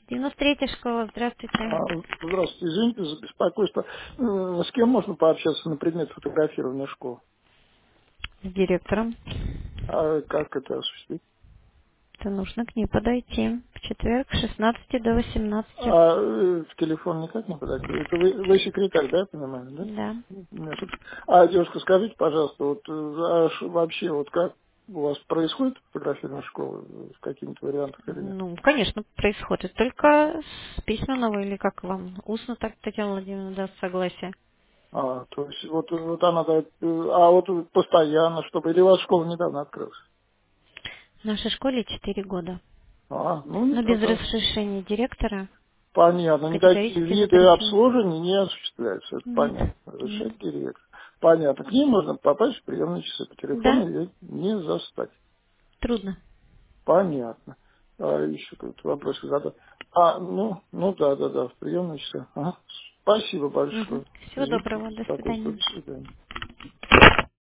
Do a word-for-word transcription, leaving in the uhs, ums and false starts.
девяносто третья школа, здравствуйте. А, Здравствуйте, извините за беспокойство. М, С кем можно пообщаться на предмет фотографирования школы? С директором. А как это осуществить? Это нужно к ней подойти. В четверг с шестнадцати до восемнадцати. А э, в телефон никак не подать? Это вы, вы секретарь, да, я понимаю, да? Да. Меня тут- А, девушка, скажите, пожалуйста, вот э, а ш- вообще, вот как у вас происходит фотографирование школы э, в каких-то вариантах или нет? Ну, конечно, происходит. Только с письменного или как вам? Устно так Татьяна Владимировна даст согласие. А, то есть вот, вот она дает, э, а вот постоянно, чтобы, или у вас школа недавно открылась? В нашей школе четыре года. А, ну не Но без только. разрешения директора Понятно. Никакие категорически виды запрещено. обслуживания не осуществляются. Это Нет. понятно. Нет. Разрешает директор. Понятно. К ней можно попасть в приемные часы. По телефону Да, ее не застать. трудно. Понятно. А, еще какой-то вопрос задать. А, ну, ну да, да, да, в приемные часы. Ага. Спасибо Мгм. большое. Всего Извините за доброго. До беспокойство. свидания. До свидания.